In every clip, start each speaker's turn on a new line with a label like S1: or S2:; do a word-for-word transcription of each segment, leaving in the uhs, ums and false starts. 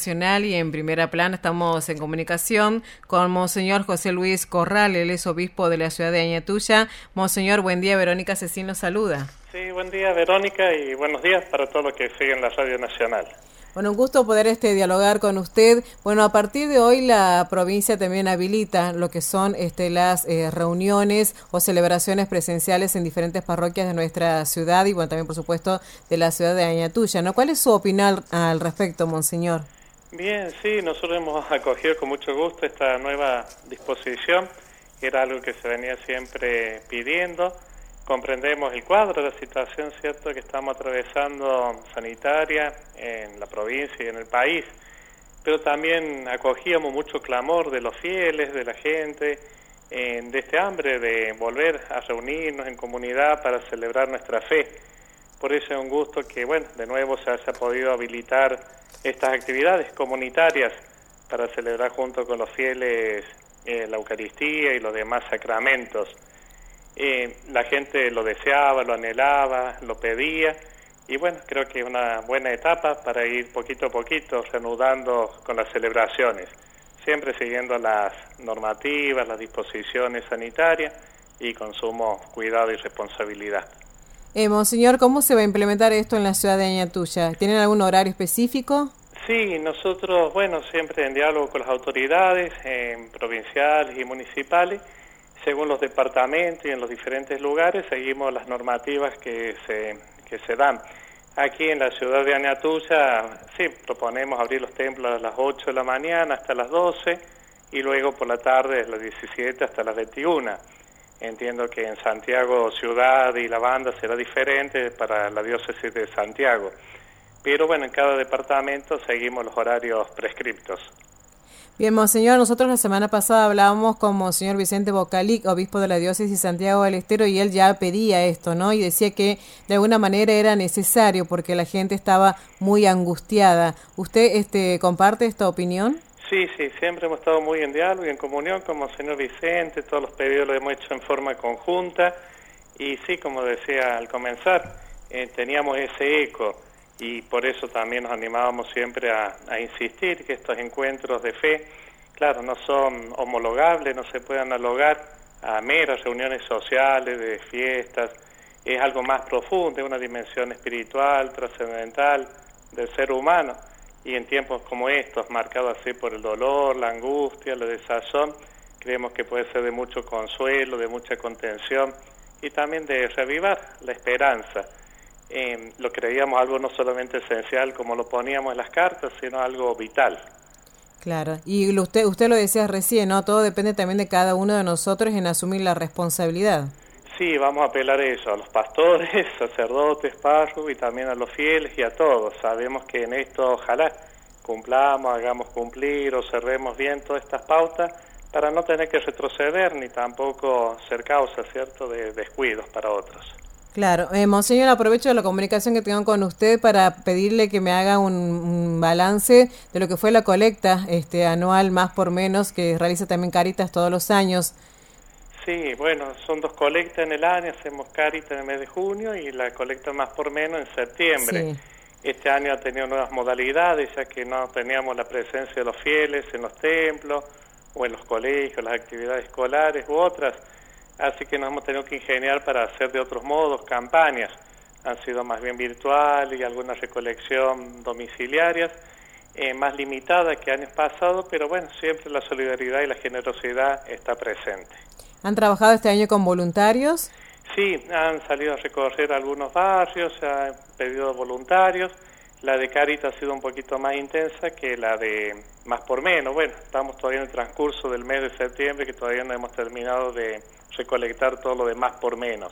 S1: Nacional y en Primera Plana estamos en comunicación con Monseñor José Luis Corral, él es obispo de la ciudad de Añatuya. Monseñor, buen día, Verónica Cecín nos saluda.
S2: Sí, buen día Verónica y buenos días para todos los que siguen la Radio Nacional.
S1: Bueno, un gusto poder este dialogar con usted. Bueno, a partir de hoy la provincia también habilita lo que son este las eh, reuniones o celebraciones presenciales en diferentes parroquias de nuestra ciudad y bueno, también por supuesto de la ciudad de Añatuya, ¿no? ¿Cuál es su opinión al respecto, Monseñor?
S2: Bien, sí, nosotros hemos acogido con mucho gusto esta nueva disposición, que era algo que se venía siempre pidiendo. Comprendemos el cuadro de la situación, cierto, que estamos atravesando sanitaria en la provincia y en el país, pero también acogíamos mucho clamor de los fieles, de la gente, eh, de este hambre de volver a reunirnos en comunidad para celebrar nuestra fe. Por eso es un gusto que, bueno, de nuevo se haya podido habilitar estas actividades comunitarias para celebrar junto con los fieles eh, la Eucaristía y los demás sacramentos. Eh, la gente lo deseaba, lo anhelaba, lo pedía y bueno, creo que es una buena etapa para ir poquito a poquito reanudando con las celebraciones, siempre siguiendo las normativas, las disposiciones sanitarias y con sumo cuidado y responsabilidad.
S1: Eh, Monseñor, ¿cómo se va a implementar esto en la ciudad de Añatuya? ¿Tienen algún horario específico?
S2: Sí, nosotros, bueno, siempre en diálogo con las autoridades eh, provinciales y municipales, según los departamentos y en los diferentes lugares, seguimos las normativas que se, que se dan. Aquí en la ciudad de Añatuya, sí, proponemos abrir los templos a las ocho de la mañana hasta las doce y luego por la tarde de las diecisiete hasta las veintiuna. Entiendo que en Santiago Ciudad y la Banda será diferente para la diócesis de Santiago. Pero bueno, en cada departamento seguimos los horarios prescriptos.
S1: Bien, Monseñor, nosotros la semana pasada hablábamos con Monseñor Vicente Bocalic, obispo de la diócesis Santiago del Estero, y él ya pedía esto, ¿no? Y decía que de alguna manera era necesario porque la gente estaba muy angustiada. ¿Usted este, comparte esta opinión?
S2: Sí, sí, siempre hemos estado muy en diálogo y en comunión con Monseñor Vicente, todos los pedidos los hemos hecho en forma conjunta, y sí, como decía al comenzar, eh, teníamos ese eco. Y por eso también nos animábamos siempre a, a insistir que estos encuentros de fe, claro, no son homologables, no se pueden analogar a meras reuniones sociales, de fiestas, es algo más profundo, es una dimensión espiritual, trascendental del ser humano, y en tiempos como estos, marcados así por el dolor, la angustia, la desazón, creemos que puede ser de mucho consuelo, de mucha contención, y también de reavivar la esperanza. Eh, lo creíamos algo no solamente esencial como lo poníamos en las cartas, sino algo vital.
S1: Claro, y usted usted lo decía recién, ¿no? Todo depende también de cada uno de nosotros en asumir la responsabilidad.
S2: Sí, vamos a apelar a eso, a los pastores, sacerdotes, párrocos y también a los fieles y a todos. Sabemos que en esto ojalá cumplamos, hagamos cumplir, observemos bien todas estas pautas para no tener que retroceder ni tampoco ser causa, ¿cierto?, de descuidos para otros.
S1: Claro, eh, Monseñor, aprovecho de la comunicación que tengo con usted para pedirle que me haga un, un balance de lo que fue la colecta este anual Más por Menos que realiza también Cáritas todos los años.
S2: Sí, bueno, son dos colectas en el año, hacemos Cáritas en el mes de junio y la colecta Más por Menos en septiembre. Sí. Este año ha tenido nuevas modalidades, ya que no teníamos la presencia de los fieles en los templos o en los colegios, las actividades escolares u otras. Así que nos hemos tenido que ingeniar para hacer de otros modos campañas. Han sido más bien virtuales y alguna recolección domiciliarias, eh, más limitada que años pasados, pero bueno, siempre la solidaridad y la generosidad está presente.
S1: ¿Han trabajado este año con voluntarios?
S2: Sí, han salido a recorrer algunos barrios, se han pedido voluntarios. La de Cáritas ha sido un poquito más intensa que la de Más por Menos. Bueno, estamos todavía en el transcurso del mes de septiembre, que todavía no hemos terminado de recolectar todo lo de Más por Menos.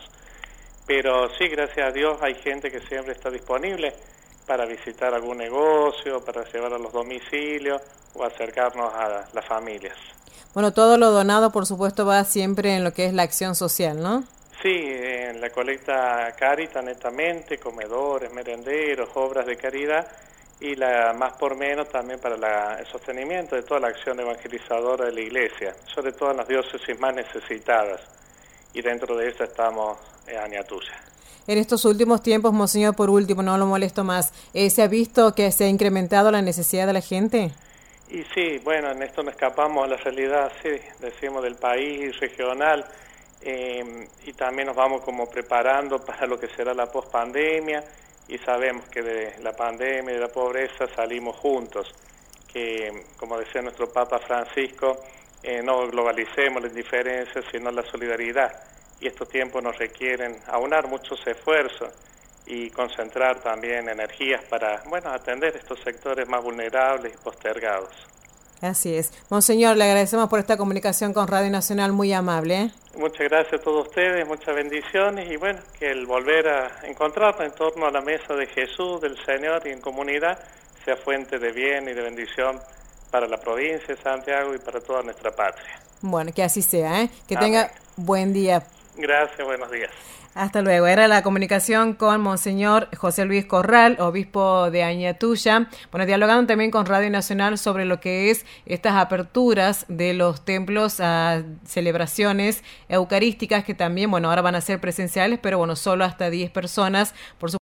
S2: Pero sí, gracias a Dios hay gente que siempre está disponible para visitar algún negocio, para llevar a los domicilios o acercarnos a las familias.
S1: Bueno, todo lo donado, por supuesto, va siempre en lo que es la acción social, ¿no?
S2: Sí, en la colecta Cáritas, netamente, comedores, merenderos, obras de caridad, y la Más por Menos también para la, el sostenimiento de toda la acción evangelizadora de la Iglesia, sobre todo en las diócesis más necesitadas, y dentro de eso estamos en Añatuya.
S1: En estos últimos tiempos, monseñor, por último, no lo molesto más, eh, ¿se ha visto que se ha incrementado la necesidad de la gente?
S2: Y sí, bueno, en esto no escapamos a la realidad, sí, decimos del país regional, eh, y también nos vamos como preparando para lo que será la pospandemia, y sabemos que de la pandemia y de la pobreza salimos juntos, que como decía nuestro Papa Francisco, eh, no globalicemos las diferencias, sino la solidaridad, y estos tiempos nos requieren aunar muchos esfuerzos y concentrar también energías para, bueno, atender estos sectores más vulnerables y postergados.
S1: Así es. Monseñor, le agradecemos por esta comunicación con Radio Nacional, muy amable, ¿eh?
S2: Muchas gracias a todos ustedes, muchas bendiciones y bueno, que el volver a encontrarnos en torno a la mesa de Jesús, del Señor y en comunidad sea fuente de bien y de bendición para la provincia de Santiago y para toda nuestra patria.
S1: Bueno, que así sea, ¿eh? Que
S2: Amén.
S1: Tenga buen día.
S2: Gracias, buenos días.
S1: Hasta luego. Era la comunicación con Monseñor José Luis Corral, obispo de Añatuya. Bueno, dialogando también con Radio Nacional sobre lo que es estas aperturas de los templos a celebraciones eucarísticas que también, bueno, ahora van a ser presenciales, pero bueno, solo hasta diez personas. Por su